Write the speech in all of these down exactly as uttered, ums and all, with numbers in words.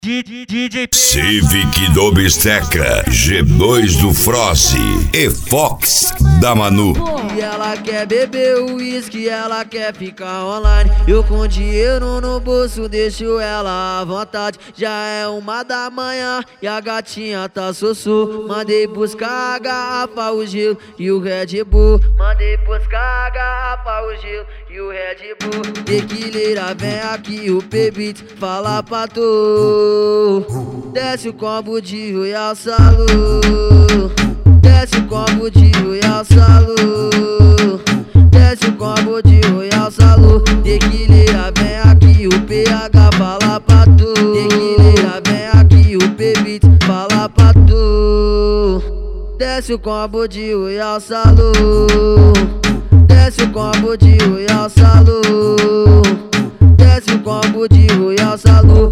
Civic do Bisteca, G dois do Frost e Fox da Manu. E ela quer beber uísque, ela quer ficar online. Eu com dinheiro no bolso deixo ela à vontade. Já é uma da manhã e a gatinha tá sossô. Mandei buscar a garrafa, o gelo e o Red Bull. Mandei buscar a garrafa, o gelo e o Red Bull. Tequileira, vem aqui o P-Beat, fala pra tu. Desce o combo de Royal Salu. Desce o combo de Royal Salu. Desce o combo de Royal Salu. Tequileira, vem aqui o P H, fala pra tu. Tequileira, vem aqui o P-Beat, fala pra tu. Desce o combo de Royal Salu. Desce o combo de Royal Salu. Desce o combo de Royal Salu.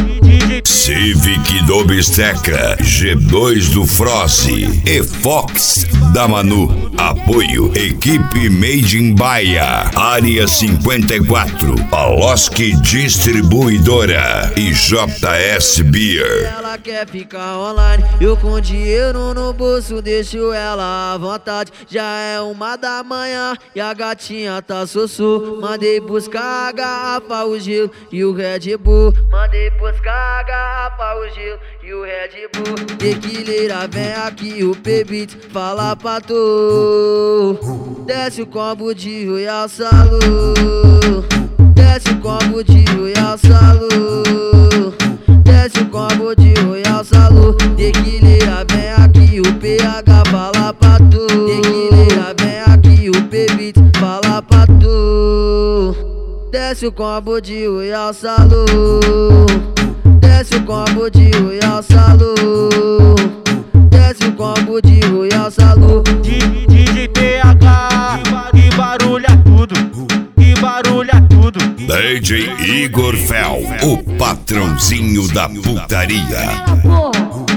Civic do Bisteca, G dois do Frost e Fox da Manu. Apoio Equipe Made in Bahia, Área cinquenta e quatro, Paloski Distribuidora e J S Beer. Ela quer ficar online, eu com dinheiro no bolso deixo ela à vontade. Já é uma da manhã e a gatinha tá sossô. Mandei buscar a garrafa, o gelo e o Red Bull. Mandei buscar a garrafa, o gelo e o Red Bull. Tequileira, vem aqui o P-Beat, fala pra tu. Desce o combo de Royal Salu. Desce o combo de Royal Salu. Desce o combo de Royal Salu. Tequileira, vem aqui o P H, fala pra tu. Tequileira, vem aqui o P-Beat, fala pra tu. Desce o combo de Royal Salu. Desce o combo de Royal Salu. Desce o combo de Royal Salu. D J P H, que barulha tudo, que barulha tudo. D J Igor Fel, o patrãozinho da putaria. Porra.